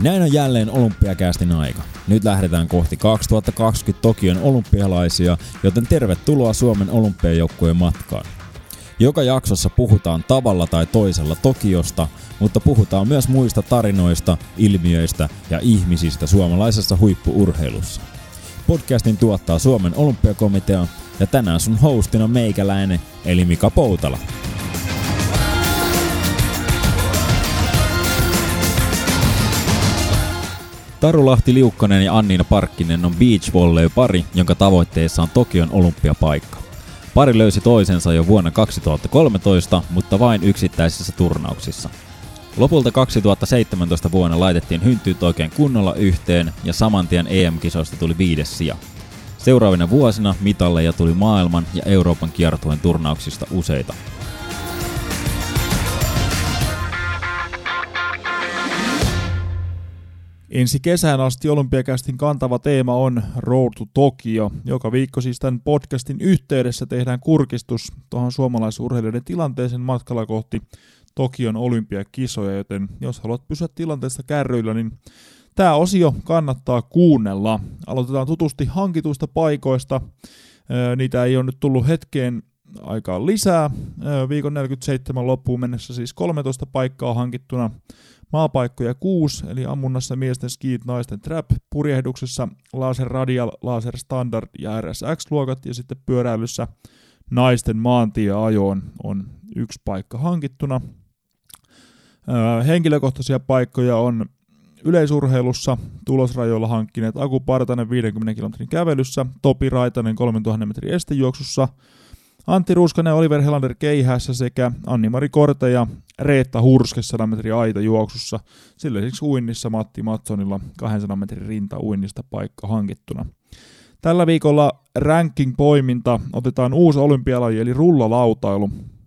Näin on jälleen Olympiacastin aika. Nyt lähdetään kohti 2020 Tokion olympialaisia, joten tervetuloa Suomen olympiajoukkueen matkaan. Joka jaksossa puhutaan tavalla tai toisella Tokiosta, mutta puhutaan myös muista tarinoista, ilmiöistä ja ihmisistä suomalaisessa huippu-urheilussa. Podcastin tuottaa Suomen olympiakomitea ja tänään sun hostina meikäläinen eli Mika Poutala. Taru Lahti-Liukkonen ja Anniina Parkkinen on beach volley-pari, jonka tavoitteessa on Tokion olympiapaikka. Pari löysi toisensa jo vuonna 2013, mutta vain yksittäisissä turnauksissa. Lopulta 2017 vuonna laitettiin hynttyyt oikein kunnolla yhteen ja samantien EM-kisoista tuli 5. sija. Seuraavina vuosina mitalleja tuli maailman ja Euroopan kiertueen turnauksista useita. Ensi kesään asti Olympiacastin kantava teema on Road to Tokyo. Joka viikko siis tämän podcastin yhteydessä tehdään kurkistus tuohon suomalaisurheilijoiden tilanteeseen matkalla kohti Tokion olympiakisoja, joten jos haluat pysyä tilanteesta kärryillä, niin tämä osio kannattaa kuunnella. Aloitetaan tutusti hankituista paikoista. Niitä ei ole nyt tullut hetkeen aikaan lisää. Viikon 47 loppuun mennessä siis 13 paikkaa hankittuna. Maapaikkoja 6, eli ammunnassa miesten skiit, naisten trap, purjehduksessa laser radial, laser standard ja RSX-luokat, ja sitten pyöräilyssä naisten maantieajoon on 1 paikka hankittuna. Henkilökohtaisia paikkoja on yleisurheilussa tulosrajoilla hankkineet Aku Partanen 50 kilometrin kävelyssä, Topi Raitanen 3000 metrin estejuoksussa, Antti Ruuskanen Oliver Helander keihässä sekä Anni-Mari Korte ja Reetta Hurske 100 metrin aitajuoksussa. Sillä lisäksi uinnissa Matti Matsonilla 200 metrin rintauinnista paikka hankittuna. Tällä viikolla ranking-poiminta otetaan uusi olympialaji eli rullalautailu.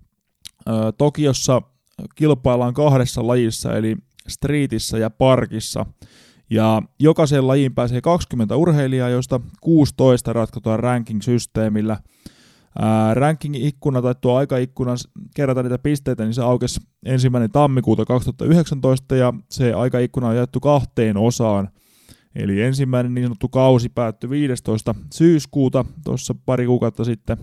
Tokiossa kilpaillaan 2 lajissa eli streetissä ja parkissa. Ja jokaiseen lajiin pääsee 20 urheilijaa, joista 16 ratkotaan ranking-systeemillä. Ranking-ikkuna tai tuo aikaikkuna kerätä niitä pisteitä, niin se aukesi 1. tammikuuta 2019 ja se aikaikkuna on jaettu 2 osaan. Eli ensimmäinen niin sanottu kausi päättyi 15. syyskuuta, tuossa pari kuukautta sitten.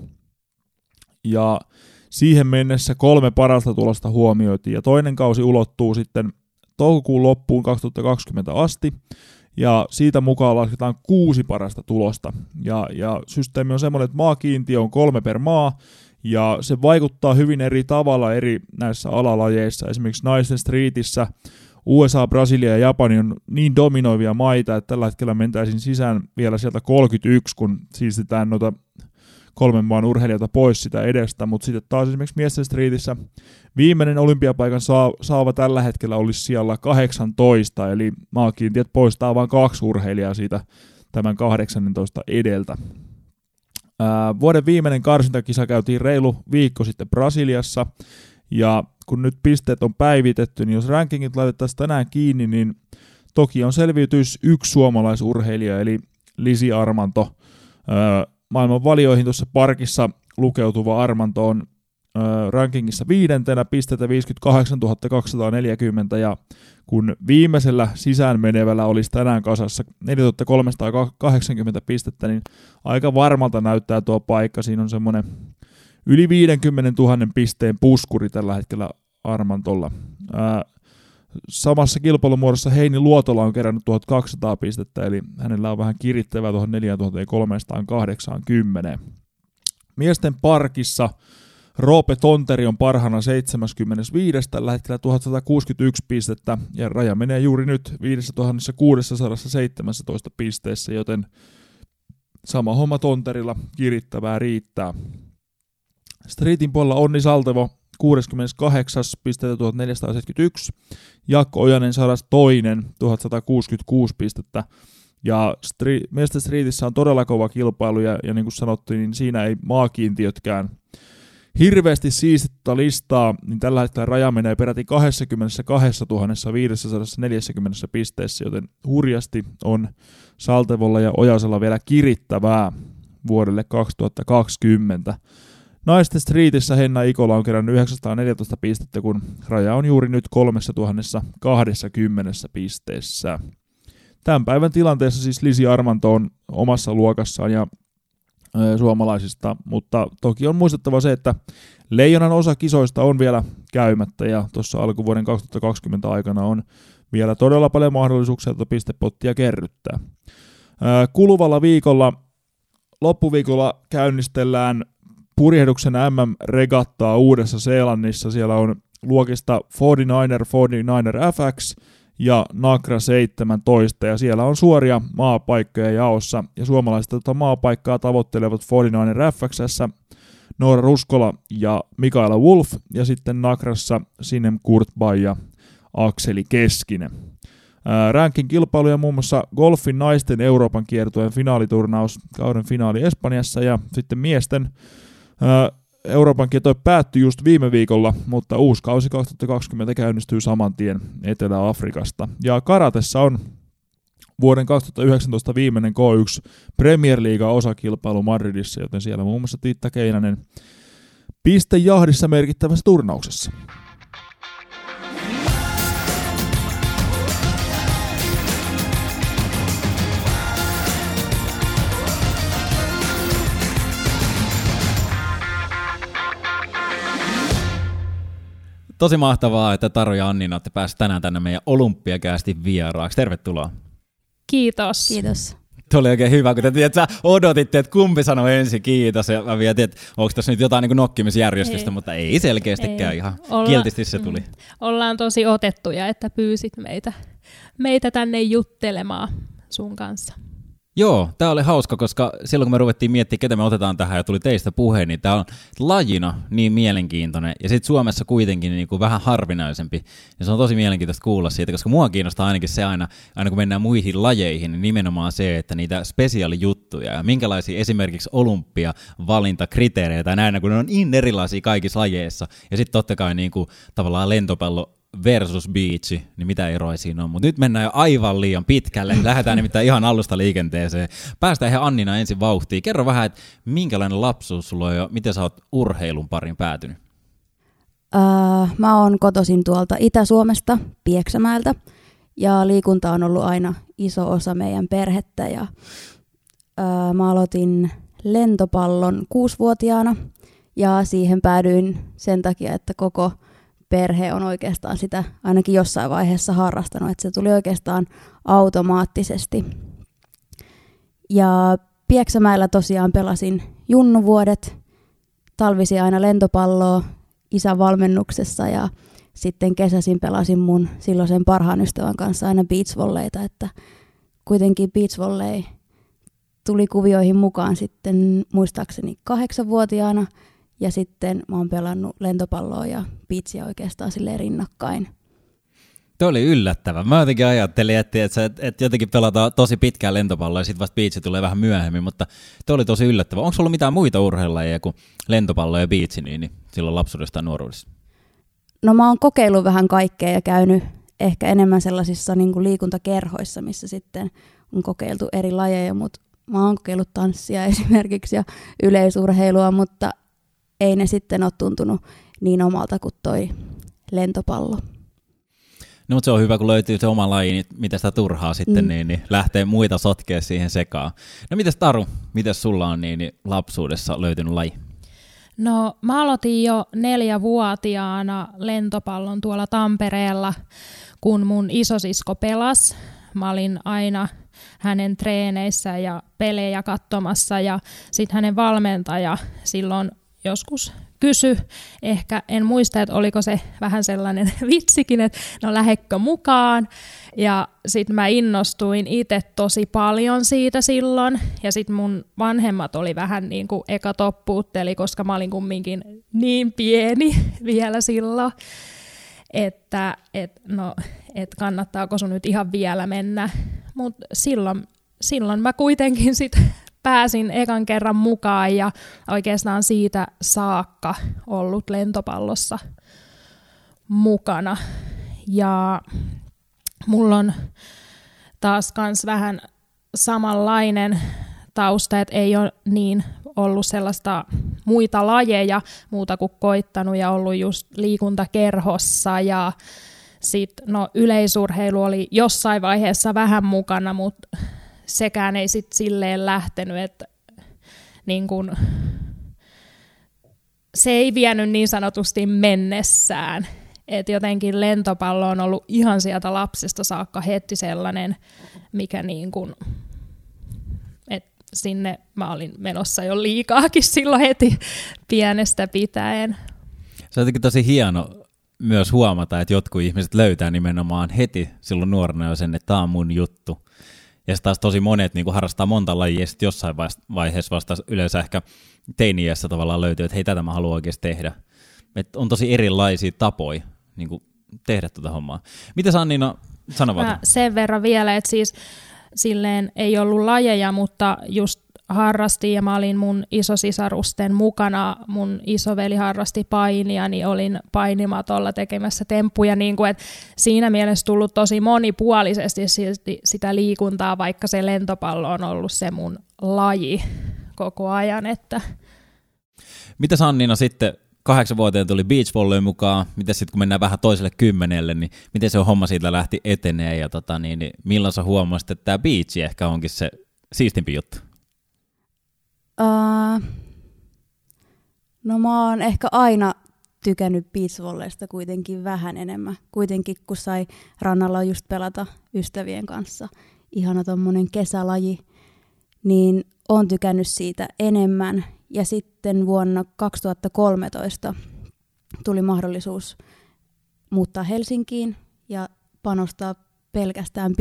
Ja siihen mennessä 3 parasta tulosta huomioitiin ja toinen kausi ulottuu sitten toukokuun loppuun 2020 asti. Ja siitä mukaan lasketaan 6 parasta tulosta. Ja systeemi on semmoinen, että maakiintiö on 3 per maa, ja se vaikuttaa hyvin eri tavalla eri näissä alalajeissa. Esimerkiksi naisten streetissä USA, Brasilia ja Japani on niin dominoivia maita, että tällä hetkellä mentäisiin sisään vielä sieltä 31, kun siistetään noita 3 maan urheilijoita pois sitä edestä, mutta sitten taas esimerkiksi miesten streetissä viimeinen olympiapaikan saava tällä hetkellä olisi siellä 18, eli maakiintiöt poistaa vain 2 urheilijaa siitä tämän 18 edeltä. Vuoden viimeinen karsintakisa käytiin reilu viikko sitten Brasiliassa, ja kun nyt pisteet on päivitetty, niin jos rankingit laitettaisiin tänään kiinni, niin toki on selviytyisi 1 suomalaisurheilija, eli Lisi Armanto. Maailman valioihin tuossa parkissa lukeutuva Armanto on rankingissa 5. pisteitä 58 240, ja kun viimeisellä sisään menevällä olisi tänään kasassa 4380 pistettä, niin aika varmalta näyttää tuo paikka. Siinä on semmoinen yli 50 000 pisteen puskuri tällä hetkellä Armantolla. Samassa kilpailumuodossa Heini Luotola on kerännyt 1200 pistettä, eli hänellä on vähän kirittävää tuohon 4380. Miesten parkissa Roope Tonteri on parhaana 75, tällä hetkellä 1161 pistettä, ja raja menee juuri nyt 5617 pisteessä, joten sama homma Tonterilla, kirittävää riittää. Streetin puolella Onni Saltevo 68. pisteitä 1471, Jaakko Ojanen 102. 1166 pistettä, ja miesten streetissä on todella kova kilpailu, ja niin kuin sanottiin, niin siinä ei maakiintiötkään hirveästi siistittä listaa, niin tällä hetkellä raja menee peräti 22 540 pisteessä, joten hurjasti on Saltevolla ja Ojasella vielä kirittävää vuodelle 2020. Naisten streetissä Henna Ikola on kerännyt 914 pistettä, kun raja on juuri nyt 3020 pisteessä. Tämän päivän tilanteessa siis Lisi Armanto on omassa luokassaan ja suomalaisista, mutta toki on muistettava se, että leijonan osa kisoista on vielä käymättä ja tuossa alkuvuoden 2020 aikana on vielä todella paljon mahdollisuuksia pistepottia kerryttää. Kuluvalla viikolla, loppuviikolla käynnistellään purjehduksen MM-regattaa Uudessa-Seelannissa. Siellä on luokista 49er FX ja Nagra 17 ja siellä on suoria maapaikkoja jaossa ja suomalaiset maapaikkaa tavoittelevat 49er FX:ssä Noora Ruskola ja Mikaela Wolf ja sitten Nagrassa Sinem Kurtbay ja Akseli Keskinen. Ranking-kilpailuja muun muassa golfin naisten Euroopan kiertueen finaaliturnaus, kauden finaali Espanjassa ja sitten miesten Euroopan kiertue päättyi just viime viikolla, mutta uusi kausi 2020 käynnistyy saman tien Etelä-Afrikasta. Ja karatessa on vuoden 2019 viimeinen K1 Premier League-osakilpailu Madridissa, joten siellä muun muassa Tiitta Keinänen pistejahdissa merkittävässä turnauksessa. Tosi mahtavaa, että Taru ja Annina olette päässeet tänään tänne meidän Olympiakästin vieraaksi. Tervetuloa. Kiitos. Kiitos. Tuo oli oikein hyvä, kun te sä odotitte, että kumpi sanoi ensin kiitos. Ja mä mietin, että onko tässä nyt jotain niin nokkimisjärjestystä, mutta ei selkeästikään ihan kiltisti se tuli. Ollaan tosi otettuja, että pyysit meitä tänne juttelemaan sun kanssa. Joo, tää oli hauska, koska silloin kun me ruvettiin miettimään, ketä me otetaan tähän ja tuli teistä puheen, niin tää on lajina niin mielenkiintoinen ja sitten Suomessa kuitenkin niin kuin vähän harvinaisempi. Ja se on tosi mielenkiintoista kuulla siitä, koska mua kiinnostaa ainakin se aina kun mennään muihin lajeihin, niin nimenomaan se, että niitä spesiaalijuttuja ja minkälaisia esimerkiksi olympiavalintakriteereitä ja näin, kun ne on niin erilaisia kaikissa lajeissa. Ja sitten totta kai niin kuin, tavallaan lentopallo versus beachi, niin mitä eroja siinä on. Mutta nyt mennään jo aivan liian pitkälle. Lähdetään nimittäin ihan alusta liikenteeseen. Päästään ihan Annina ensin vauhtiin. Kerro vähän, että minkälainen lapsuus sulla on ja miten sä oot urheilun pariin päätynyt? Mä oon kotoisin tuolta Itä-Suomesta, Pieksämäeltä. Ja liikunta on ollut aina iso osa meidän perhettä. Ja, mä aloitin lentopallon 6-vuotiaana. Ja siihen päädyin sen takia, että koko perhe on oikeastaan sitä ainakin jossain vaiheessa harrastanut, että se tuli oikeastaan automaattisesti. Ja Pieksämäellä tosiaan pelasin junnuvuodet, talvisin aina lentopalloa isän valmennuksessa ja sitten kesäisin pelasin mun silloisen parhaan ystävän kanssa aina beachvolleyta, että kuitenkin beachvolley tuli kuvioihin mukaan sitten muistaakseni 8-vuotiaana. Ja sitten mä oon pelannut lentopalloa ja beachia oikeastaan silleen rinnakkain. Tuo oli yllättävä. Mä jotenkin ajattelin, että jotenkin pelataan tosi pitkään lentopalloa ja sitten vasta beachi tulee vähän myöhemmin, mutta tuo oli tosi yllättävä. Onko ollut mitään muita urheilulajeja kuin lentopallo ja beachi niin silloin lapsuudesta ja nuoruudessa? No mä oon kokeillut vähän kaikkea ja käynyt ehkä enemmän sellaisissa niin kuin liikuntakerhoissa, missä sitten on kokeiltu eri lajeja, mutta mä oon kokeillut tanssia esimerkiksi ja yleisurheilua, mutta ei ne sitten ole tuntunut niin omalta kuin toi lentopallo. No mutta se on hyvä, kun löytyy se oma laji, niin mitä sitä turhaa sitten niin lähtee muita sotkea siihen sekaan. No mites Taru, mites sulla on niin lapsuudessa löytynyt laji? No mä aloitin jo 4-vuotiaana lentopallon tuolla Tampereella, kun mun isosisko pelasi. Mä olin aina hänen treeneissä ja pelejä katsomassa ja sitten hänen valmentaja silloin joskus kysy, ehkä en muista, että oliko se vähän sellainen vitsikin, että no lähdekö mukaan. Ja sitten mä innostuin itse tosi paljon siitä silloin. Ja sitten mun vanhemmat oli vähän niin kuin eka toppuutteli, koska mä olin kumminkin niin pieni vielä silloin, että kannattaako sun nyt ihan vielä mennä. Mutta silloin mä kuitenkin sitten pääsin ekan kerran mukaan ja oikeastaan siitä saakka ollut lentopallossa mukana. Ja mulla on taas kans vähän samanlainen tausta, että ei ole niin ollut sellaista muita lajeja, muuta kuin koittanut ja ollut just liikuntakerhossa ja sitten yleisurheilu oli jossain vaiheessa vähän mukana, mutta sekään ei sitten silleen lähtenyt, että niin kun, se ei vienyt niin sanotusti mennessään. Et jotenkin lentopallo on ollut ihan sieltä lapsesta saakka heti sellainen, mikä niin kun, että sinne mä olin menossa jo liikaakin silloin heti pienestä pitäen. Se on jotenkin tosi hieno myös huomata, että jotkut ihmiset löytää nimenomaan heti silloin nuorena jo sen, että tämä on mun juttu. Ja sitten taas tosi monet niin harrastaa monta lajia ja sitten jossain vaiheessa vasta yleensä ehkä teini-iässä tavallaan löytyy, että hei, tätä mä haluan oikeasti tehdä. Et on tosi erilaisia tapoja niin tehdä tuota hommaa. Mitä sä, Anniina, sano vaan? Sen verran vielä, että siis silleen ei ollut lajeja, mutta just harrastin ja mä olin mun isosisarusten mukana. Mun isoveli harrasti painia, niin olin painimatolla tekemässä temppuja. Niin kuin, että siinä mielessä tullut tosi monipuolisesti sitä liikuntaa, vaikka se lentopallo on ollut se mun laji koko ajan. Että. Mitä Anniina sitten 8-vuotiaana tuli beachvolleyn mukaan? Miten sitten kun mennään vähän toiselle 10, niin miten se homma siitä lähti etenee? Ja milloin sä huomasit, että tämä beachi ehkä onkin se siistimpi juttu? No mä oon ehkä aina tykännyt beachvolleysta kuitenkin vähän enemmän. Kuitenkin kun sai rannalla just pelata ystävien kanssa. Ihana tommonen kesälaji. Niin oon tykännyt siitä enemmän. Ja sitten vuonna 2013 tuli mahdollisuus muuttaa Helsinkiin ja panostaa pelkästään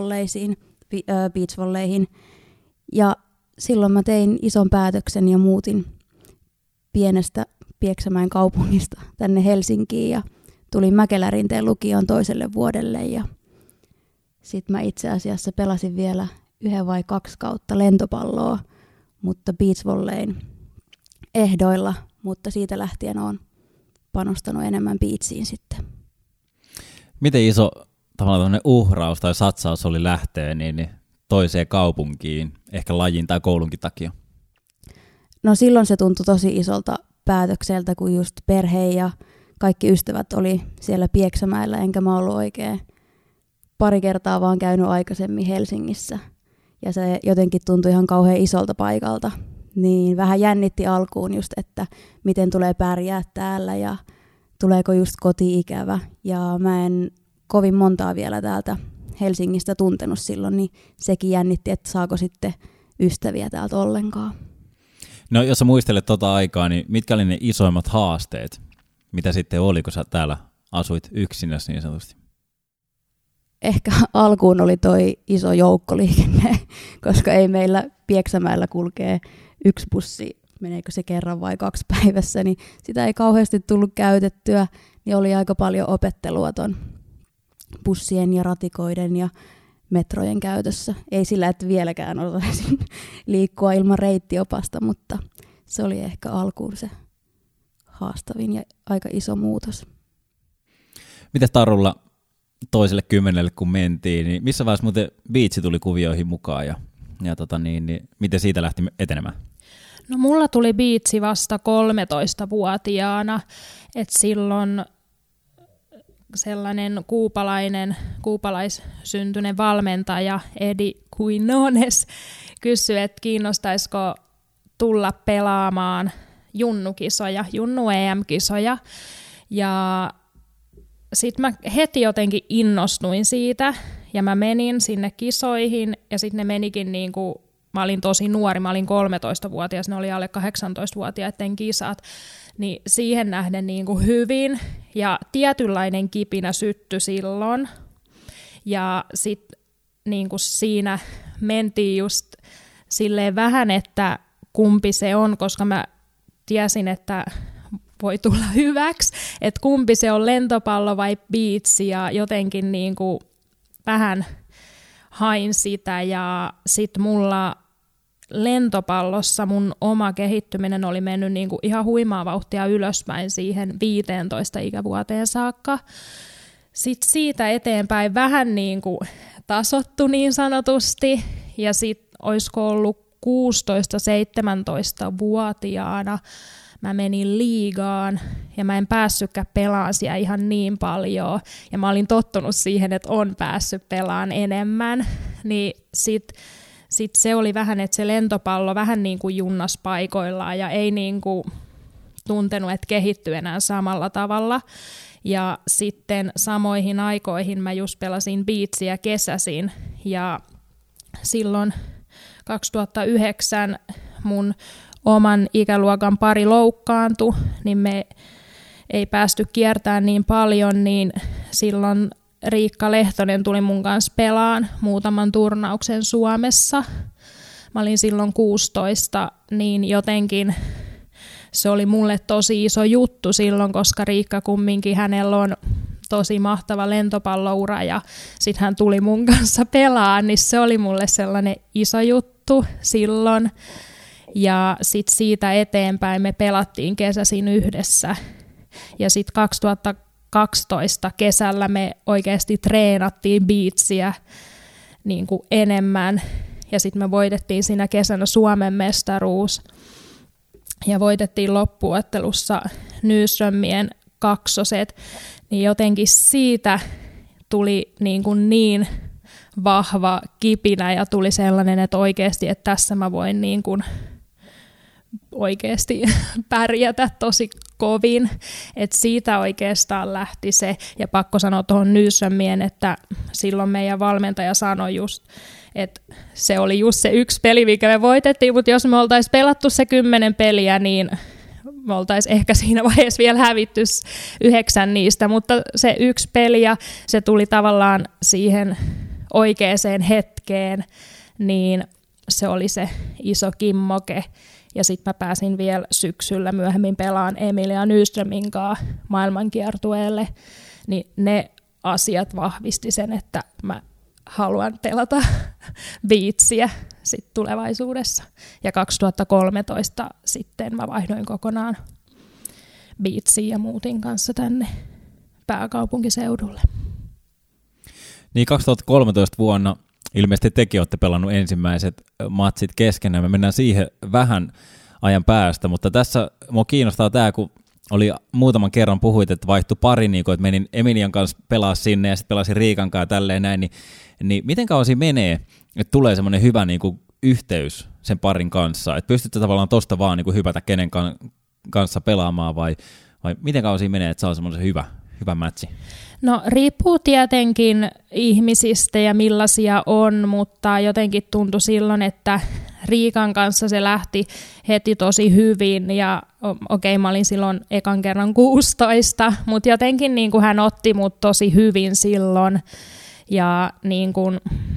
beachvolleihin. Ja silloin mä tein ison päätöksen ja muutin pienestä Pieksämäen kaupungista tänne Helsinkiin ja tulin Mäkelärinteen lukioon toiselle vuodelle. Ja sitten mä itse asiassa pelasin vielä 1 vai 2 kautta lentopalloa, mutta beachvolleyn ehdoilla, mutta siitä lähtien olen panostanut enemmän beachiin sitten. Miten iso tavallaan uhraus tai satsaus oli lähteä niin toiseen kaupunkiin, ehkä lajin tai koulunkin takia? No silloin se tuntui tosi isolta päätökseltä, kun just perhe ja kaikki ystävät oli siellä Pieksämäellä, enkä mä ollut oikein pari kertaa vaan käynyt aikaisemmin Helsingissä. Ja se jotenkin tuntui ihan kauhean isolta paikalta. Niin vähän jännitti alkuun just, että miten tulee pärjää täällä ja tuleeko just koti-ikävä. Ja mä en kovin montaa vielä täältä Helsingistä tuntenut silloin, niin sekin jännitti, että saako sitten ystäviä täältä ollenkaan. No jos sä muistelet tota aikaa, niin mitkä oli ne isoimmat haasteet, mitä sitten oli, kun sä täällä asuit yksinäs niin sanotusti? Ehkä alkuun oli toi iso joukkoliikenne, koska ei meillä Pieksämäellä kulkee 1 bussi, meneekö se kerran vai 2 päivässä, niin sitä ei kauheasti tullut käytettyä, niin oli aika paljon opettelua ton bussien ja ratikoiden ja metrojen käytössä. Ei sillä, että vieläkään osaisin liikkua ilman reittiopasta, mutta se oli ehkä alkuun se haastavin ja aika iso muutos. Mites Tarulla toiselle 10, kun mentiin, niin missä vaiheessa muuten beachi tuli kuvioihin mukaan ja miten siitä lähti etenemään? No mulla tuli beachi vasta 13-vuotiaana, että silloin sellainen kuupalaissyntyinen valmentaja Edi Quinones kysyi, että kiinnostaisiko tulla pelaamaan junnukisoja, junnu EM-kisoja. Ja sitten mä heti jotenkin innostuin siitä ja mä menin sinne kisoihin ja sitten ne menikin niinku, mä olin tosi nuori, mä olin 13-vuotias, ne oli alle 18-vuotiaiden kisat, niin siihen nähden niinku hyvin ja tietynlainen kipinä syttyi silloin ja sitten niinku siinä mentiin just silleen vähän, että kumpi se on, koska mä tiesin, että voi tulla hyväksi, että kumpi se on, lentopallo vai beachi, ja jotenkin niinku vähän hain sitä, ja sitten mulla lentopallossa mun oma kehittyminen oli mennyt niinku ihan huimaa vauhtia ylöspäin siihen 15 ikävuoteen saakka. Sitten siitä eteenpäin vähän niinku tasottu niin sanotusti, ja sitten olisiko ollut 16-17-vuotiaana mä menin liigaan ja mä en päässytkään pelaamaan siellä ihan niin paljon. Ja mä olin tottunut siihen, että on päässyt pelaamaan enemmän. Niin sit se oli vähän, että se lentopallo vähän niin kuin junnas paikoillaan ja ei niin kuin tuntenut, että kehittyi enää samalla tavalla. Ja sitten samoihin aikoihin mä just pelasin beatsiä kesäsin ja silloin 2009 mun oman ikäluokan pari loukkaantui, niin me ei päästy kiertämään niin paljon, niin silloin Riikka Lehtonen tuli mun kanssa pelaan muutaman turnauksen Suomessa. Mä olin silloin 16, niin jotenkin se oli mulle tosi iso juttu silloin, koska Riikka kumminkin, hänellä on tosi mahtava lentopalloura ja sitten hän tuli mun kanssa pelaan, niin se oli mulle sellainen iso juttu silloin. Ja sitten siitä eteenpäin me pelattiin kesäisin yhdessä. Ja sitten 2012 kesällä me oikeasti treenattiin beatsiä niin kuin enemmän. Ja sitten me voitettiin siinä kesänä Suomen mestaruus. Ja voitettiin loppuottelussa Nyströmien kaksoset. Niin jotenkin siitä tuli niin vahva kipinä ja tuli sellainen, että oikeasti, että tässä mä voin niin kuin oikeasti pärjätä tosi kovin. Että siitä oikeastaan lähti se. Ja pakko sanoa tuohon Nyströmien, että silloin meidän valmentaja sanoi just, että se oli just se yksi peli, mikä me voitettiin, mutta jos me oltaisiin pelattu se 10 peliä, niin me oltaisiin ehkä siinä vaiheessa vielä hävitty 9 niistä, mutta se yksi peli ja se tuli tavallaan siihen oikeaan hetkeen, niin se oli se iso kimmoke. Ja sitten mä pääsin vielä syksyllä myöhemmin pelaan Emilia Nyströmin kanssa maailmankiertueelle, niin ne asiat vahvisti sen, että mä haluan pelata beatsiä sit tulevaisuudessa. Ja 2013 sitten mä vaihdoin kokonaan beatsiin ja muutin kanssa tänne pääkaupunkiseudulle. Niin 2013 vuonna ilmeisesti tekin olette pelannut ensimmäiset matsit keskenään. Me mennään siihen vähän ajan päästä, mutta tässä mua kiinnostaa tämä, kun oli muutaman kerran puhuit, että vaihtui pari, niin kun, että menin Emilian kanssa pelaa sinne ja sitten pelasin Riikan kanssa ja tälleen näin, niin miten kauan siinä menee, että tulee semmoinen hyvä niin kuin yhteys sen parin kanssa, että pystytte tavallaan tosta vaan niin kuin hypätä kenen kanssa pelaamaan vai miten kauan siinä menee, että saa semmoinen hyvä matchi? No riippuu tietenkin ihmisistä ja millaisia on, mutta jotenkin tuntui silloin, että Riikan kanssa se lähti heti tosi hyvin ja okei, mä olin silloin ekan kerran 16, mutta jotenkin niin kuin hän otti mut tosi hyvin silloin ja niin kuin,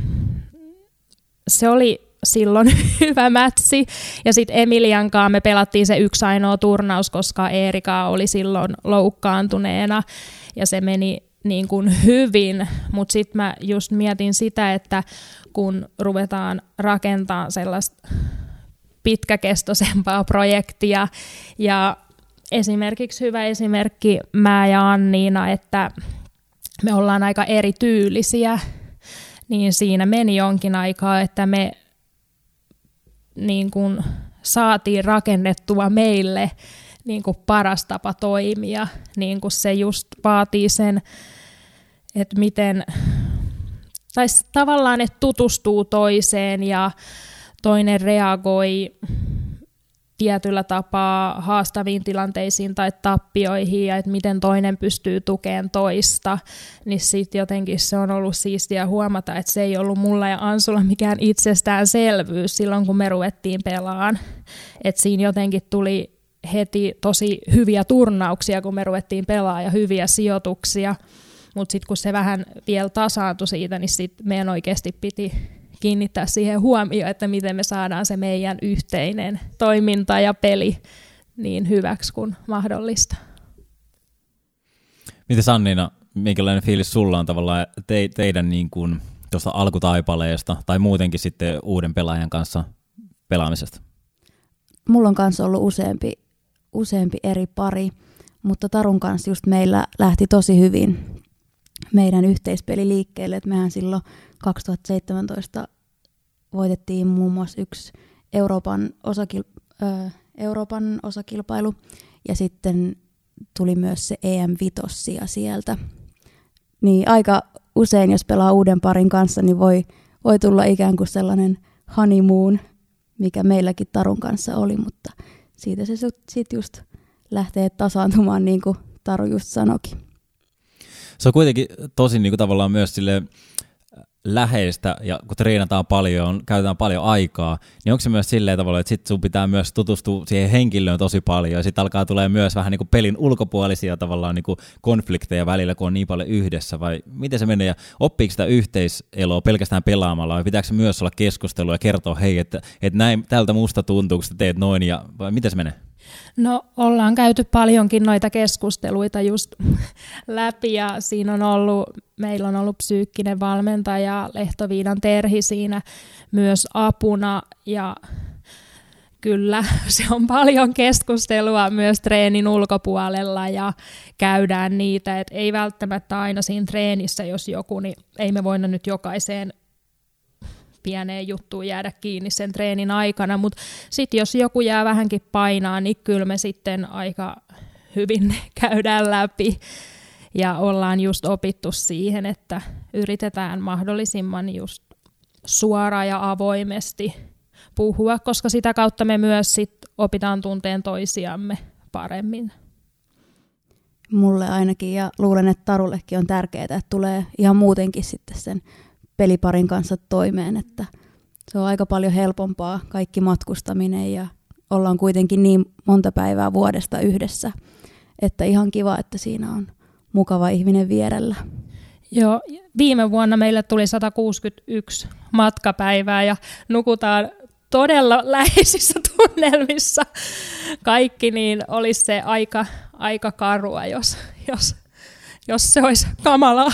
se oli silloin hyvä mätsi ja sitten Emilian kanssa me pelattiin se yksi ainoa turnaus, koska Eerika oli silloin loukkaantuneena ja se meni niin kuin hyvin, mutta sitten mä just mietin sitä, että kun ruvetaan rakentamaan sellaista pitkäkestoisempaa projektia ja esimerkiksi hyvä esimerkki mä ja Anniina, että me ollaan aika erityylisiä, niin siinä meni jonkin aikaa, että me niin kuin saatiin rakennettua meille niin kuin paras tapa toimia, niin kuin se just vaatii sen, että miten, tai tavallaan, että tutustuu toiseen ja toinen reagoi tietyllä tapaa haastaviin tilanteisiin tai tappioihin ja että miten toinen pystyy tukemaan toista, niin sitten jotenkin se on ollut siistiä huomata, että se ei ollut mulla ja Ansulla mikään itsestäänselvyys silloin, kun me ruvettiin pelaamaan. Että siinä jotenkin tuli heti tosi hyviä turnauksia, kun me ruvettiin pelaamaan ja hyviä sijoituksia, mutta sitten kun se vähän vielä tasaantui siitä, niin sitten meidän oikeasti piti kiinnittää siihen huomioon, että miten me saadaan se meidän yhteinen toiminta ja peli niin hyväksi kuin mahdollista. Miten Anniina, minkälainen fiilis sulla on tavallaan teidän niin kuin tuosta alkutaipaleesta tai muutenkin sitten uuden pelaajan kanssa pelaamisesta? Mulla on kanssa ollut useampi eri pari, mutta Tarun kanssa just meillä lähti tosi hyvin meidän yhteispeli liikkeelle, että mehän silloin 2017 voitettiin muun muassa Euroopan osakilpailu ja sitten tuli myös se EM5 sieltä. Niin aika usein, jos pelaa uuden parin kanssa, niin voi tulla ikään kuin sellainen honeymoon, mikä meilläkin Tarun kanssa oli, mutta siitä se sitten just lähtee tasaantumaan, niin kuin Taru just sanoikin. Se on kuitenkin tosi niin kuin tavallaan myös silleen läheistä, ja kun treenataan paljon, käytetään paljon aikaa, niin onko se myös silleen tavalla, että sit sun pitää myös tutustua siihen henkilöön tosi paljon, ja sitten alkaa tulee myös vähän niin kuin pelin ulkopuolisia tavallaan niin kuin konflikteja välillä, kun on niin paljon yhdessä, vai miten se menee, ja oppiiko sitä yhteiseloa pelkästään pelaamalla, vai pitääkö se myös olla keskustelua ja kertoa, hei, että näin tältä musta tuntuu, kun teet noin, ja vai miten se menee? No ollaan käyty paljonkin noita keskusteluita just läpi ja meillä on ollut psyykkinen valmentaja Lehtoviidan Terhi siinä myös apuna ja kyllä se on paljon keskustelua myös treenin ulkopuolella ja käydään niitä, että ei välttämättä aina siinä treenissä, jos joku, niin ei me voida nyt jokaiseen pieneen juttuun jäädä kiinni sen treenin aikana, mutta sitten jos joku jää vähänkin painaa, niin kyllä me sitten aika hyvin käydään läpi ja ollaan just opittu siihen, että yritetään mahdollisimman just suoraan ja avoimesti puhua, koska sitä kautta me myös sit opitaan tunteen toisiamme paremmin. Mulle ainakin ja luulen, että Tarullekin on tärkeää, että tulee ihan muutenkin sitten sen peliparin kanssa toimeen, että se on aika paljon helpompaa kaikki matkustaminen ja ollaan kuitenkin niin monta päivää vuodesta yhdessä, että ihan kiva, että siinä on mukava ihminen vierellä. Joo, viime vuonna meille tuli 161 matkapäivää ja nukutaan todella läheisissä tunnelmissa kaikki, niin olisi se aika karua, jos se olisi kamalaa.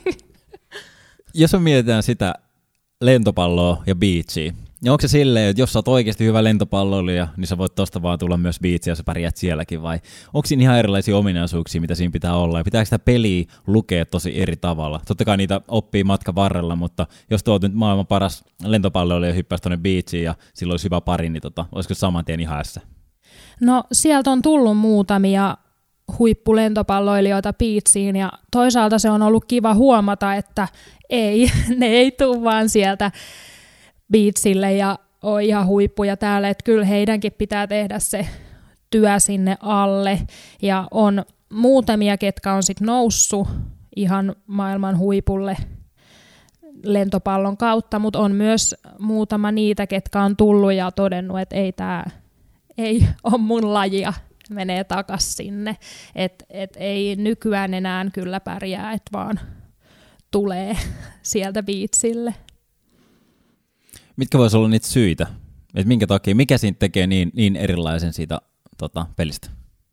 Jos me mietitään sitä lentopalloa ja beachia, niin onko se silleen, että jos sä oot oikeasti hyvä lentopalloilija, niin sä voit tosta vaan tulla myös beachiin ja sä pärjät sielläkin, vai onko siinä ihan erilaisia ominaisuuksia, mitä siinä pitää olla, ja pitääkö sitä peliä lukea tosi eri tavalla? Totta kai niitä oppii matkan varrella, mutta jos tuot nyt maailman paras lentopalloilija ja hyppäisi tuonne beachiin ja silloin olisi hyvä pari, niin olisiko saman tien ihan ässä? No sieltä on tullut muutamia huippulentopalloilijoita beachiin ja toisaalta se on ollut kiva huomata, että ne ei tule vaan sieltä beachille ja ole ihan huippuja täällä, että kyllä heidänkin pitää tehdä se työ sinne alle ja on muutamia, ketkä on sitten noussut ihan maailman huipulle lentopallon kautta, mutta on myös muutama niitä, ketkä on tullut ja todennut, että ei ole mun lajia, menee takas sinne, että ei nykyään enää kyllä pärjää, että vaan tulee sieltä beachille. Mitkä voisi olla niitä syitä? Et minkä takia, mikä siitä tekee niin erilaisen siitä pelistä?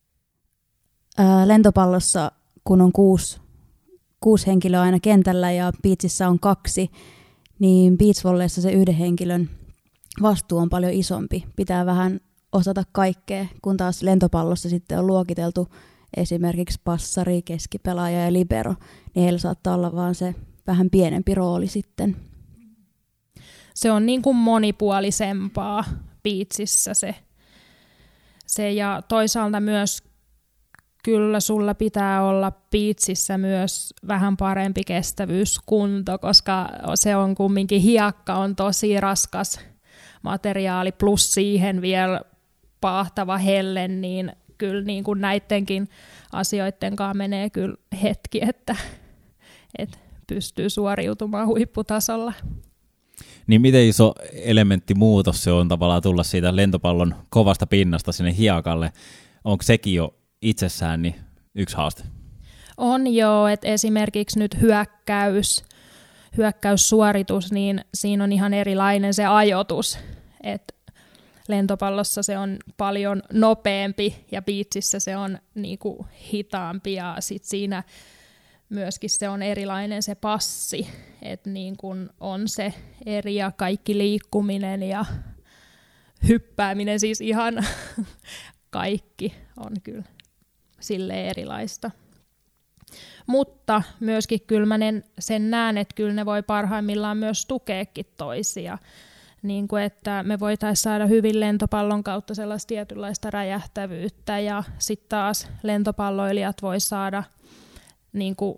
Lentopallossa, kun on kuusi henkilöä aina kentällä ja beachissä on 2, niin beachvolleyssa se yhden henkilön vastuu on paljon isompi. Pitää vähän osata kaikkea, kun taas lentopallossa sitten on luokiteltu esimerkiksi passari, keskipelaaja ja libero, niin heillä saattaa olla vaan se vähän pienempi rooli sitten. Se on niin kuin monipuolisempaa beachissä se ja toisaalta myös kyllä sulla pitää olla beachissä myös vähän parempi kestävyyskunto, koska se on kumminkin hiekka on tosi raskas materiaali plus siihen vielä paahtava helle, niin kyllä niin kuin näidenkin asioiden kanssa menee kyllä hetki, että pystyy suoriutumaan huipputasolla. Niin miten iso elementtimuutos se on tavallaan tulla siitä lentopallon kovasta pinnasta sinne hiekalle? Onko sekin jo itsessään niin yksi haaste? On joo, että esimerkiksi nyt hyökkäyssuoritus, niin siinä on ihan erilainen se ajoitus, että lentopallossa se on paljon nopeampi ja beachissä se on niinku hitaampi ja sit siinä myöskin se on erilainen se passi, että niin kun on se eri ja kaikki liikkuminen ja hyppääminen, siis ihan kaikki on kyllä silleen erilaista. Mutta myöskin kyllä mä sen näen, että kyllä ne voi parhaimmillaan myös tukeekin toisia. niin kuin, että me voitaisiin saada hyvin lentopallon kautta sellaista tietynlaista räjähtävyyttä ja sitten taas lentopalloilijat voi saada niin kuin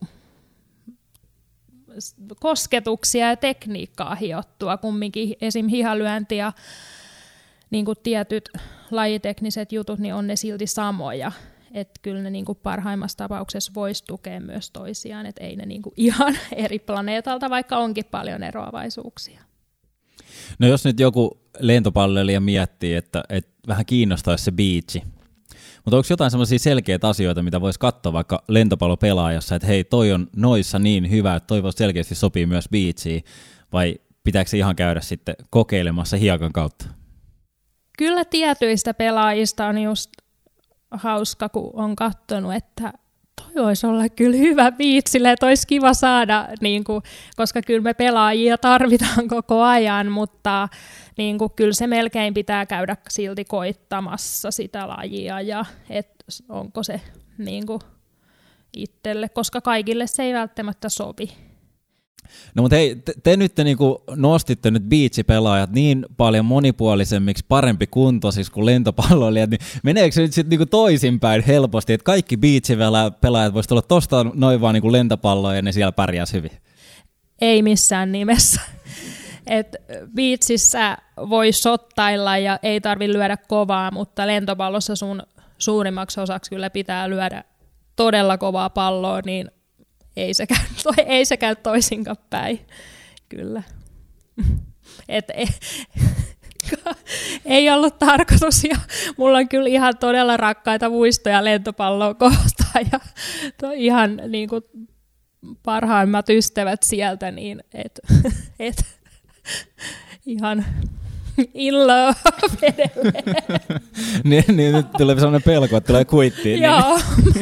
kosketuksia ja tekniikkaa hiottua kumminkin. Esim. Hihalyönti ja niin kuin tietyt lajitekniset jutut, niin on ne silti samoja. Että kyllä ne niin kuin parhaimmassa tapauksessa voisi tukea myös toisiaan, että ei ne niin kuin ihan eri planeetalta, vaikka onkin paljon eroavaisuuksia. No jos nyt joku lentopalloilija miettii, että vähän kiinnostaisi se biitsi, mutta onko jotain semmoisia selkeitä asioita, mitä voisi katsoa vaikka lentopallopelaajassa, että hei, toi on noissa niin hyvä, että toi voisi selkeästi sopii myös biitsiin, vai pitääkö se ihan käydä sitten kokeilemassa hiekan kautta? Kyllä tietyistä pelaajista on just hauska, kun on katsonut, että toi voisi olla kyllä hyvä biitsille, että olisi kiva saada, niin kuin, koska kyllä me pelaajia tarvitaan koko ajan, mutta niin kuin, kyllä se melkein pitää käydä silti koittamassa sitä lajia ja että onko se niin kuin, itselle, koska kaikille se ei välttämättä sovi. No mutta hei, te nyt niinku nostitte nyt beachipelaajat niin paljon monipuolisemmiksi, parempi kuntoisiksi kuin lentopalloilijat, niin meneekö se nyt sitten niinku toisinpäin helposti, että kaikki beachipelaajat voisivat olla tosta noin vaan niinku lentopalloja ja ne siellä pärjäisi hyvin? Ei missään nimessä. Et beachissä voi shottailla ja ei tarvitse lyödä kovaa, mutta lentopallossa sun suurimmaksi osaksi kyllä pitää lyödä todella kovaa palloa, niin ei se käy toisinkaan päin, kyllä. Ei ollut tarkoitus, ja mulla on kyllä ihan todella rakkaita muistoja lentopalloa kohtaan, ja ihan niin kuin parhaimmat ystävät sieltä, niin ihan in love edelleen. niin nyt tulee sellainen pelko, että tulee kuittiin. Joo.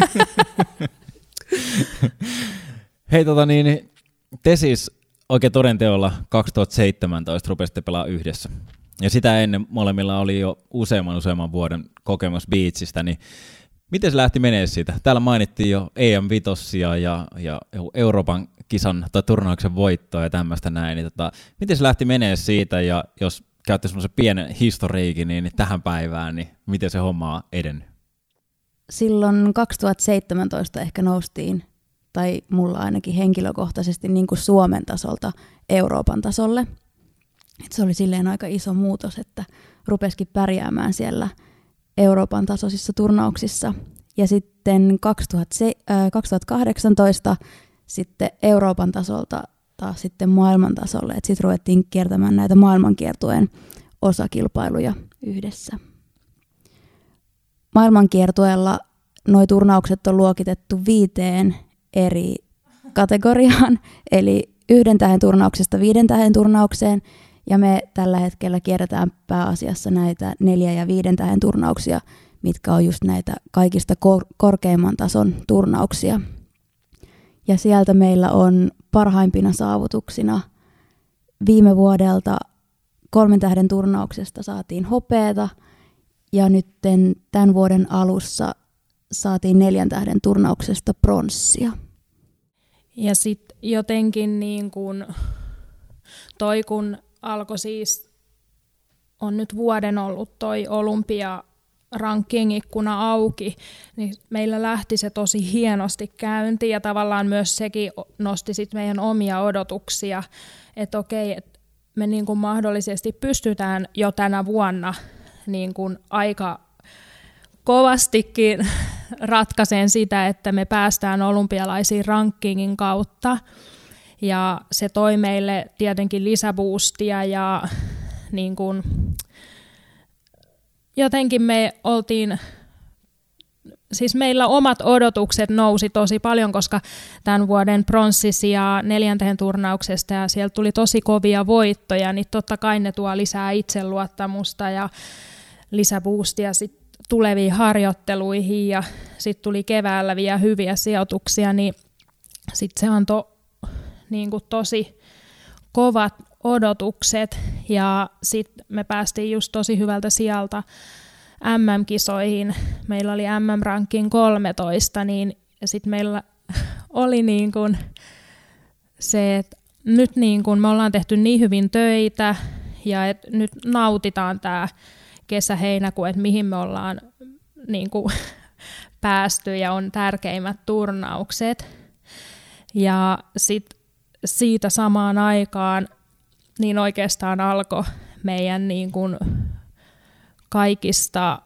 Hei, te siis oikein todenteolla 2017 rupesitte pelaa yhdessä. Ja sitä ennen molemmilla oli jo useamman vuoden kokemus beachistä, niin miten se lähti menee siitä? Täällä mainittiin jo EM5 ja Euroopan kisan tai turnauksen voittoa ja tämmöistä näin. Niin miten se lähti menee siitä, ja jos käytte semmoisen pienen historiikin niin tähän päivään, niin miten se homma on edennyt? Silloin 2017 ehkä noustiin, tai mulla ainakin henkilökohtaisesti niin kuin Suomen tasolta Euroopan tasolle. Et se oli silleen aika iso muutos, että rupesikin pärjäämään siellä Euroopan tasoisissa turnauksissa. Ja sitten 2018 sitten Euroopan tasolta taas sitten maailman tasolle. Sitten ruvettiin kiertämään näitä maailmankiertueen osakilpailuja yhdessä. Maailmankiertueella nuo turnaukset on luokitettu 5 eri kategoriaan, eli 1 tähden turnauksesta 5 tähden turnaukseen, ja me tällä hetkellä kierretään pääasiassa näitä 4 ja 5 tähden turnauksia, mitkä on just näitä kaikista korkeimman tason turnauksia. Ja sieltä meillä on parhaimpina saavutuksina viime vuodelta 3 tähden turnauksesta saatiin hopeata, ja nyt tämän vuoden alussa saatiin 4 tähden turnauksesta pronssia. Ja sitten jotenkin niin kun kun alkoi siis, on nyt vuoden ollut toi olympia-ranking-ikkuna auki, niin meillä lähti se tosi hienosti käyntiin, ja tavallaan myös sekin nosti sit meidän omia odotuksia, että okei, että me niin kun mahdollisesti pystytään jo tänä vuonna niin kun aika kovastikin ratkaiseen sitä, että me päästään olympialaisiin rankingin kautta, ja se toi meille tietenkin lisäboostia, ja niin kun, jotenkin me oltiin, siis meillä omat odotukset nousi tosi paljon, koska tämän vuoden pronssisia 4 tähden turnauksesta, ja sieltä tuli tosi kovia voittoja, niin totta kai ne tuo lisää itseluottamusta ja lisäboostia sitten tuleviin harjoitteluihin, ja sitten tuli keväällä vielä hyviä sijoituksia, niin sitten se antoi niin kuin tosi kovat odotukset, ja sitten me päästiin just tosi hyvältä sieltä MM-kisoihin. Meillä oli MM-ranking 13, niin sitten meillä oli niin kuin se, että nyt niin kuin me ollaan tehty niin hyvin töitä, ja et nyt nautitaan tämä kesä-heinäkuu, että mihin me ollaan niin kuin päästy ja on tärkeimmät turnaukset. Ja sitten siitä samaan aikaan niin oikeastaan alkoi meidän niin kuin kaikista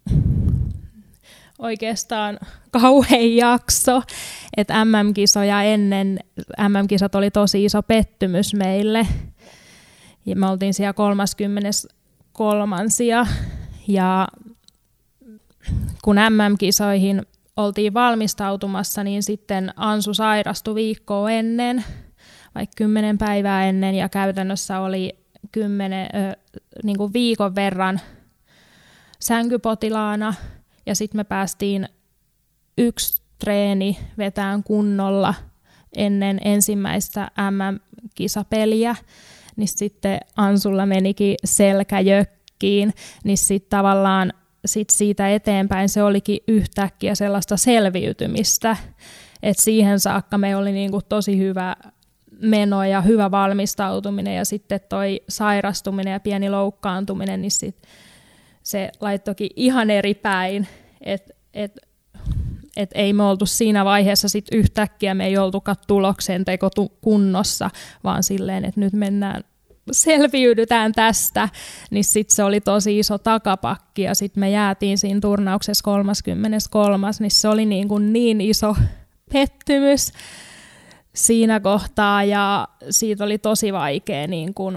oikeastaan kauhein jakso, että MM-kisoja ennen, MM-kisat oli tosi iso pettymys meille. Ja me oltiin siellä 33. Ja kun MM-kisoihin oltiin valmistautumassa, niin sitten Ansu sairastui viikkoa ennen, vaikka 10 päivää ennen, ja käytännössä oli niin kuin viikon verran sänkypotilaana, ja sitten me päästiin 1 treeni vetään kunnolla ennen ensimmäistä MM-kisapeliä, niin sitten Ansulla menikin selkäjökkiin, niin sitten tavallaan siitä eteenpäin se olikin yhtäkkiä sellaista selviytymistä, että siihen saakka me oli niinku tosi hyvä meno ja hyvä valmistautuminen, ja sitten toi sairastuminen ja pieni loukkaantuminen, niin sit se laittokin ihan eri päin, että ei me oltu siinä vaiheessa sit yhtäkkiä, me ei oltukaan tuloksenteko kunnossa, vaan silleen, että nyt selviydytään tästä, niin sitten se oli tosi iso takapakki, ja sitten me jäätiin siinä turnauksessa 33. niin se oli niin iso pettymys siinä kohtaa, ja siitä oli tosi vaikea niin kuin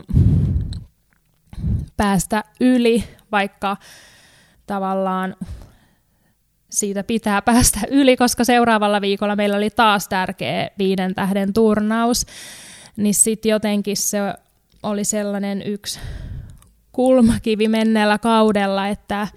päästä yli, vaikka tavallaan siitä pitää päästä yli, koska seuraavalla viikolla meillä oli taas tärkeä 5 tähden turnaus, niin sitten jotenkin se oli sellainen yksi kulmakivi menneellä kaudella, että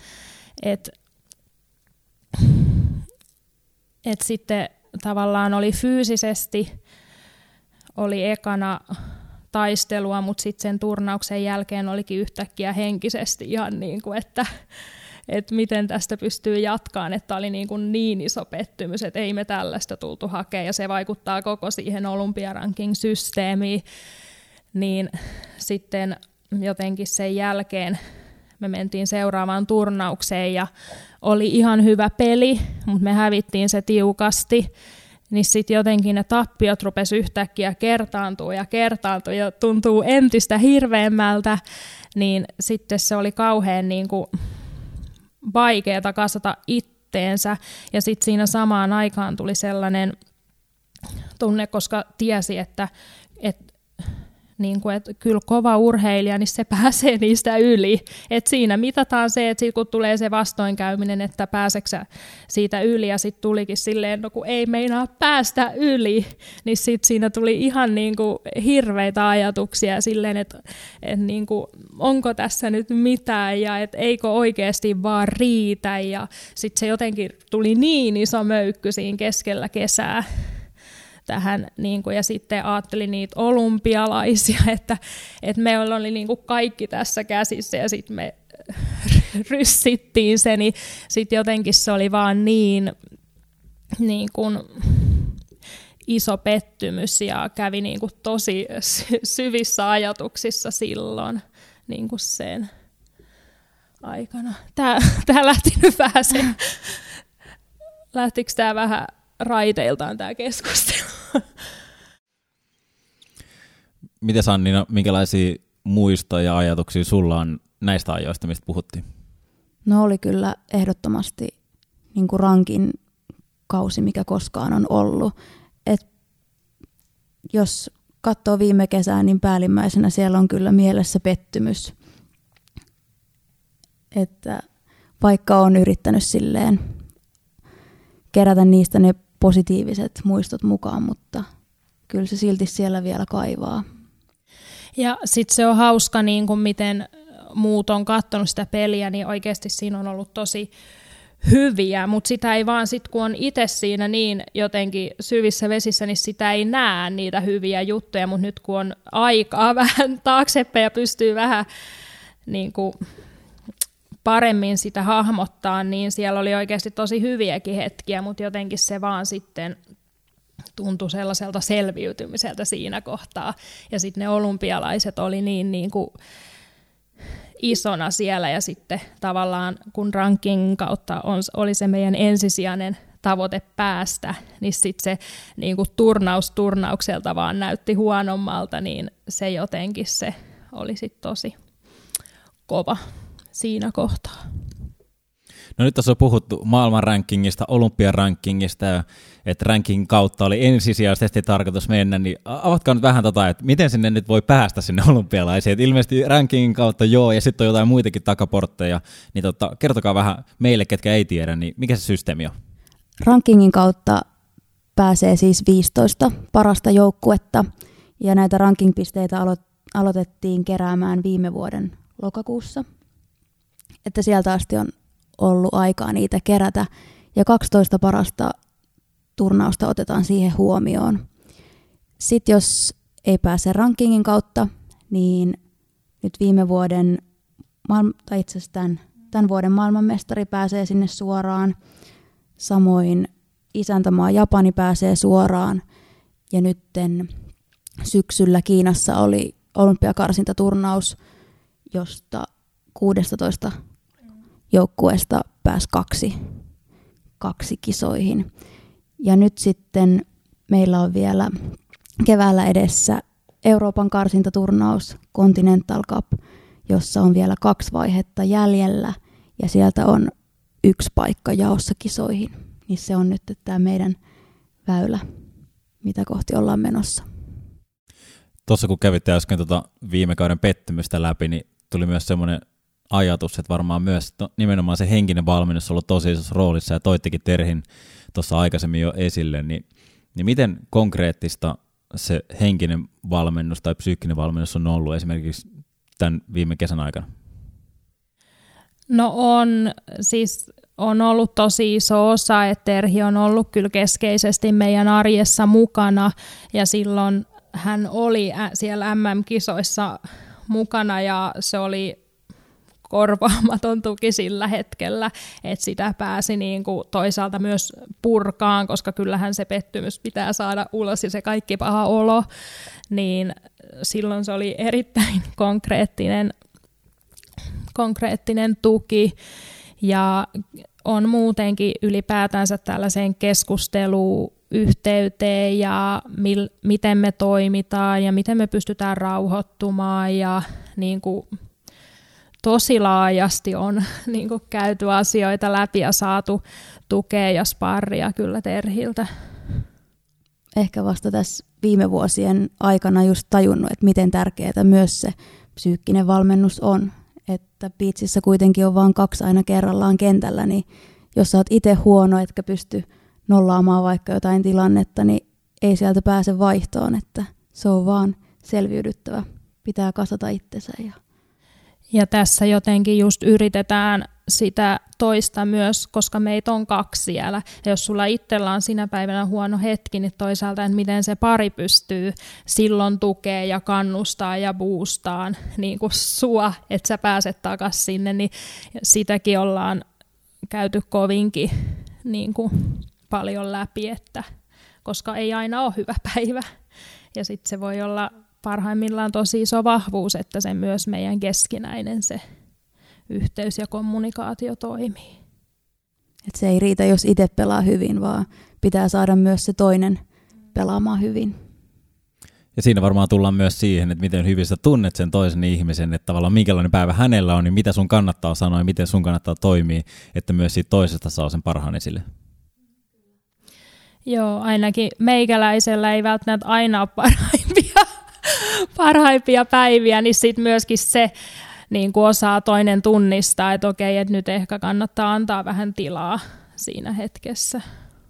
sitten tavallaan oli fyysisesti, oli ekana taistelua, mutta sitten sen turnauksen jälkeen olikin yhtäkkiä henkisesti ihan niin kuin, että miten tästä pystyy jatkaan, että oli niin iso pettymys, että ei me tällaista tultu hakemaan, ja se vaikuttaa koko siihen olympiaranking-systeemiin, niin sitten jotenkin sen jälkeen me mentiin seuraavaan turnaukseen, ja oli ihan hyvä peli, mutta me hävittiin se tiukasti, niin sitten jotenkin ne tappiot rupesi yhtäkkiä kertaantua ja tuntuu entistä hirveämmältä, niin sitten se oli kauhean niin kuin vaikeaa kasata itteensä, ja sitten siinä samaan aikaan tuli sellainen tunne, koska tiesi, että kyllä kova urheilija, niin se pääsee niistä yli. Et siinä mitataan se, että kun tulee se vastoinkäyminen, että pääseksä siitä yli, ja sitten tulikin silleen, no kun ei meinaa päästä yli, niin sitten siinä tuli ihan niinku hirveitä ajatuksia silleen, että niinku, onko tässä nyt mitään, ja et eikö oikeasti vaan riitä, ja sitten se jotenkin tuli niin iso möykky siinä keskellä kesää tähän, niin kuin, ja sitten ajattelin niitä olympialaisia, että meillä oli niin kuin kaikki tässä käsissä, ja sitten me ryssittiin se, niin sitten jotenkin se oli vaan niin kuin iso pettymys, ja kävi niin kuin tosi syvissä ajatuksissa silloin niin kuin sen aikana. Tämä lähti nyt vähän se, lähtikö tämä vähän raiteiltaan tämä keskustelu? Miten Annina, minkälaisia muistoja ja ajatuksia sulla on näistä ajoista, mistä puhuttiin? No oli kyllä ehdottomasti niin kuin rankin kausi, mikä koskaan on ollut. Et jos katsoo viime kesää, niin päällimmäisenä siellä on kyllä mielessä pettymys. Että vaikka on yrittänyt silleen kerätä niistä ne positiiviset muistot mukaan, mutta kyllä se silti siellä vielä kaivaa. Ja sitten se on hauska, niin kun miten muut on katsonut sitä peliä, niin oikeasti siinä on ollut tosi hyviä, mutta sitä ei vaan sitten, kun on itse siinä niin jotenkin syvissä vesissä, niin sitä ei näe niitä hyviä juttuja, mutta nyt kun on aikaa vähän taaksepäin ja pystyy vähän niin kuin paremmin sitä hahmottaa, niin siellä oli oikeasti tosi hyviäkin hetkiä, mutta jotenkin se vaan sitten tuntui sellaiselta selviytymiseltä siinä kohtaa. Ja sitten ne olympialaiset oli niin kuin isona siellä, ja sitten tavallaan kun rankingin kautta oli se meidän ensisijainen tavoite päästä, niin sitten se niin kuin turnaus turnaukselta vaan näytti huonommalta, niin se jotenkin se oli sitten tosi kova siinä kohtaa. No nyt tässä on puhuttu maailman rankingista, olympiarankingista, että ranking kautta oli ensisijaisesti tarkoitus mennä, niin avatkaa nyt vähän että miten sinne nyt voi päästä sinne olympialaisiin, että ilmeisesti rankingin kautta joo, ja sitten on jotain muitakin takaportteja, niin kertokaa vähän meille, ketkä ei tiedä, niin mikä se systeemi on? Rankingin kautta pääsee siis 15 parasta joukkuetta, ja näitä rankingpisteitä aloitettiin keräämään viime vuoden lokakuussa, että sieltä asti on ollut aikaa niitä kerätä, ja 12 parasta turnausta otetaan siihen huomioon. Sitten jos ei pääse rankingin kautta, niin nyt viime vuoden, tai itse asiassa tämän vuoden maailmanmestari pääsee sinne suoraan, samoin isäntämaa Japani pääsee suoraan, ja nytten syksyllä Kiinassa oli olympiakarsintaturnaus, josta 16 joukkueesta pääsi kaksi kisoihin. Ja nyt sitten meillä on vielä keväällä edessä Euroopan karsintaturnaus, Continental Cup, jossa on vielä 2 vaihetta jäljellä, ja sieltä on 1 paikka jaossa kisoihin. Niin se on nyt tämä meidän väylä, mitä kohti ollaan menossa. Tuossa kun kävitte äsken viime kauden pettymystä läpi, niin tuli myös semmoinen ajatus, että varmaan myös nimenomaan se henkinen valmennus on ollut tosi isossa roolissa, ja toittikin Terhin tuossa aikaisemmin jo esille, niin miten konkreettista se henkinen valmennus tai psyykkinen valmennus on ollut esimerkiksi tämän viime kesän aikana? No on ollut tosi iso osa, että Terhi on ollut kyllä keskeisesti meidän arjessa mukana, ja silloin hän oli siellä MM-kisoissa mukana, ja se oli korvaamaton tuki sillä hetkellä, että sitä pääsi niin kuin toisaalta myös purkaan, koska kyllähän se pettymys pitää saada ulos ja se kaikki paha olo, niin silloin se oli erittäin konkreettinen tuki, ja on muutenkin ylipäätänsä tällaiseen keskusteluyhteyteen ja miten me toimitaan ja miten me pystytään rauhoittumaan, ja niin kuin tosi laajasti on niin kuin käyty asioita läpi ja saatu tukea ja sparria kyllä Terhiltä. Ehkä vasta tässä viime vuosien aikana just tajunnut, että miten tärkeää myös se psyykkinen valmennus on. Että beachissä kuitenkin on vain 2 aina kerrallaan kentällä, niin jos sä oot itse huono, etkä pysty nollaamaan vaikka jotain tilannetta, niin ei sieltä pääse vaihtoon, että se on vaan selviydyttävä. Pitää kasata itsensä. Ja tässä jotenkin just yritetään sitä toista myös, koska meitä on 2 siellä. Ja jos sulla itsellä on sinä päivänä huono hetki, niin toisaalta, että miten se pari pystyy silloin tukea ja kannustaa ja boostaan niin kuin sua, että sä pääset takaisin sinne, niin sitäkin ollaan käyty kovinkin niin kuin paljon läpi, että, koska ei aina ole hyvä päivä. Ja sitten se voi olla parhaimmillaan tosi iso vahvuus, että se myös meidän keskinäinen se yhteys ja kommunikaatio toimii. Et se ei riitä, jos itse pelaa hyvin, vaan pitää saada myös se toinen pelaamaan hyvin. Ja siinä varmaan tullaan myös siihen, että miten hyvin sä tunnet sen toisen ihmisen, että tavallaan minkälainen päivä hänellä on, niin mitä sun kannattaa sanoa ja miten sun kannattaa toimia, että myös siitä toisesta saa sen parhaan esille. Joo, ainakin meikäläisellä ei välttämättä aina ole parhaimpia päiviä, niin sitten myöskin se niin kuin osaa toinen tunnistaa, että okei, että nyt ehkä kannattaa antaa vähän tilaa siinä hetkessä.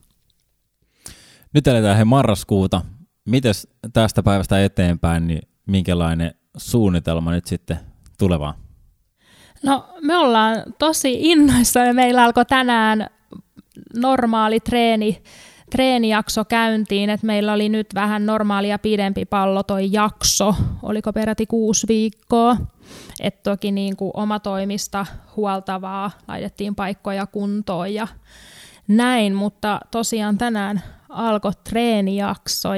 Nyt eletään marraskuuta. Mites tästä päivästä eteenpäin, niin minkälainen suunnitelma nyt sitten tulevaan? No me ollaan tosi innoissa ja meillä alkoi tänään normaali treenijakso käyntiin, että meillä oli nyt vähän normaalia pidempi toi jakso, oliko peräti 6 viikkoa, että toki niin kuin omatoimista huoltavaa, laitettiin paikkoja kuntoon ja näin, mutta tosiaan tänään alkoi treenijakso ja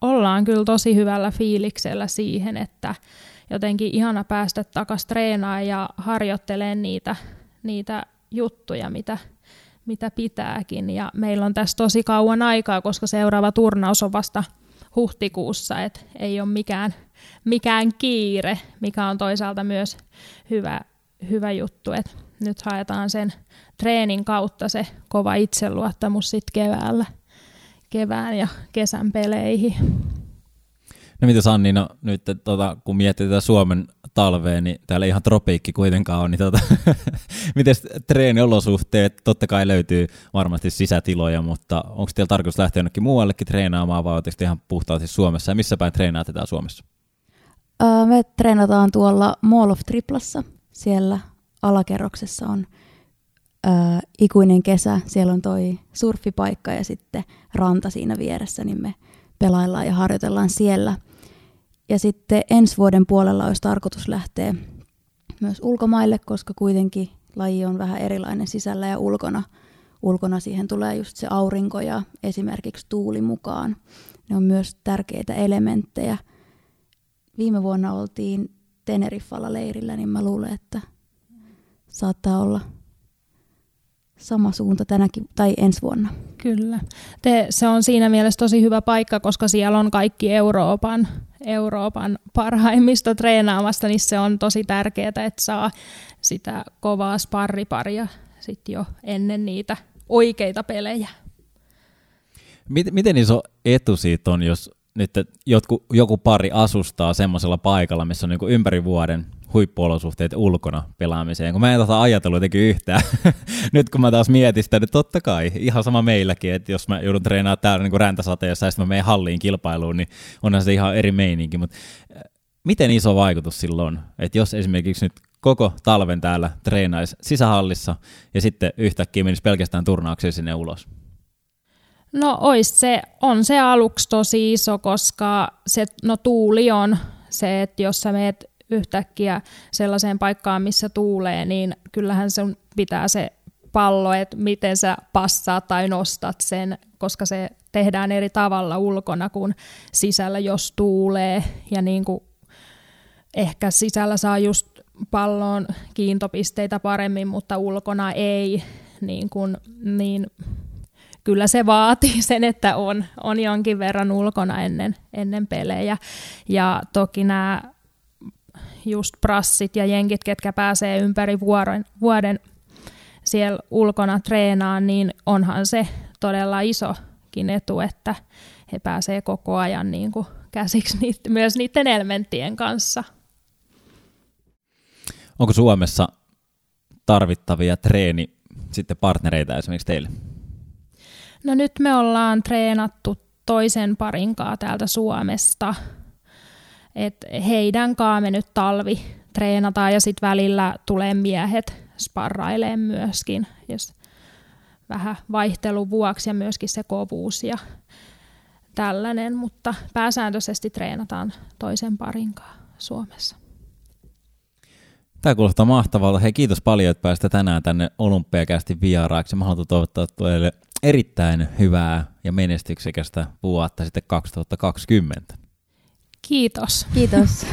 ollaan kyllä tosi hyvällä fiiliksellä siihen, että jotenkin ihana päästä takaisin treenaamaan ja harjoittelemaan niitä juttuja, mitä pitääkin. Ja meillä on tässä tosi kauan aikaa, koska seuraava turnaus on vasta huhtikuussa, että ei ole mikään kiire, mikä on toisaalta myös hyvä juttu. Et nyt haetaan sen treenin kautta se kova itseluottamus sitten kevään ja kesän peleihin. No mitä Sanni, no nyt kun miettii tätä Suomen talvea, niin täällä ei ihan tropiikki kuitenkaan on, niin miten treeniolosuhteet, totta kai löytyy varmasti sisätiloja, mutta onko teillä tarkoitus lähteä jonnekin muuallekin treenaamaan vai oletteko te ihan puhtaasti Suomessa ja missä päin treenaatte täällä Suomessa? Me treenataan tuolla Mall of Triplassa, siellä alakerroksessa on ikuinen kesä, siellä on toi surfipaikka ja sitten ranta siinä vieressä, niin me pelaillaan ja harjoitellaan siellä. Ja sitten ensi vuoden puolella olisi tarkoitus lähteä myös ulkomaille, koska kuitenkin laji on vähän erilainen sisällä ja ulkona. Ulkona siihen tulee just se aurinko ja esimerkiksi tuuli mukaan. Ne on myös tärkeitä elementtejä. Viime vuonna oltiin Teneriffalla leirillä, niin mä luulen, että saattaa olla sama suunta tänäkin tai ensi vuonna. Kyllä. Se on siinä mielessä tosi hyvä paikka, koska siellä on kaikki Euroopan parhaimmista treenaamasta, niin se on tosi tärkeää, että saa sitä kovaa sparriparia sit jo ennen niitä oikeita pelejä. Miten iso etu siitä on, jos nyt joku pari asustaa semmoisella paikalla, missä on niin kuin ympäri vuoden huippuolosuhteet ulkona pelaamiseen, kun mä en ajatellut jotenkin yhtään. Nyt kun mä taas mietin sitä, niin totta kai, ihan sama meilläkin, että jos mä joudun treenaamaan täällä niin räntäsateessa ja sitten mä menen halliin kilpailuun, niin onhan se ihan eri meininki. Mutta miten iso vaikutus silloin on, että jos esimerkiksi nyt koko talven täällä treenaisi sisähallissa ja sitten yhtäkkiä menisi pelkästään turnaukseen sinne ulos? No on se aluksi tosi iso, koska tuuli on se, että jos sä meet yhtäkkiä sellaiseen paikkaan, missä tuulee, niin kyllähän sun pitää se pallo, että miten sä passaat tai nostat sen, koska se tehdään eri tavalla ulkona kuin sisällä, jos tuulee. Ja niin kuin ehkä sisällä saa just palloon kiintopisteitä paremmin, mutta ulkona ei, niin kyllä se vaatii sen, että on jonkin verran ulkona ennen pelejä. Ja toki nämä just prassit ja jenkit, ketkä pääsee ympäri vuoden siellä ulkona treenaan, niin onhan se todella isokin etu, että he pääsee koko ajan niin kuin käsiksi myös niiden elementtien kanssa. Onko Suomessa tarvittavia sitten partnereita esimerkiksi teille? No nyt me ollaan treenattu toisen parinkaan täältä Suomesta. Et heidän kanssa me nyt talvi treenataan ja sitten välillä tulee miehet sparrailemaan myöskin, jos vähän vaihtelun vuoksi ja myöskin se kovuus ja tällainen, mutta pääsääntöisesti treenataan toisen parin kanssa Suomessa. Tämä kuulostaa mahtavalta. Hei, kiitos paljon, että pääsitte tänään tänne Olympiakästin vieraaksi. Mä haluan toivottaa teille erittäin hyvää ja menestyksekästä vuotta sitten 2020. Kiitos. Kiitos.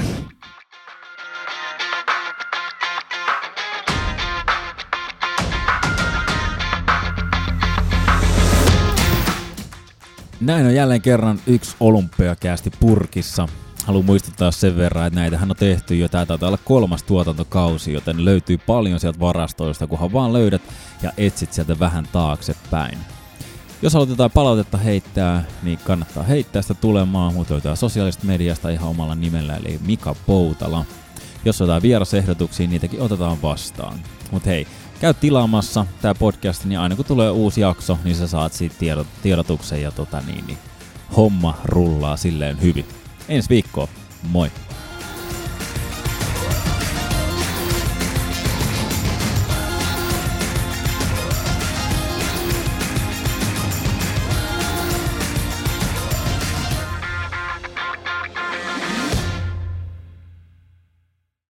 Näin on jälleen kerran yksi Olympiakästi purkissa. Haluan muistuttaa sen verran, että näitähän on tehty jo, tää taitaa olla 3. tuotantokausi, joten löytyy paljon sieltä varastoista, kunhan vaan löydät ja etsit sieltä vähän taaksepäin. Jos haluat jotain palautetta heittää, niin kannattaa heittää sitä tulemaan, mutta löytää sosiaalisesta mediasta ihan omalla nimellä, eli Mika Poutala. Jos on jotain vierasehdotuksia, niitäkin otetaan vastaan. Mut hei, käy tilaamassa tää podcast, niin aina kun tulee uusi jakso, niin sä saat siitä tiedotuksen ja homma rullaa silleen hyvin. Ensi viikkoon, moi!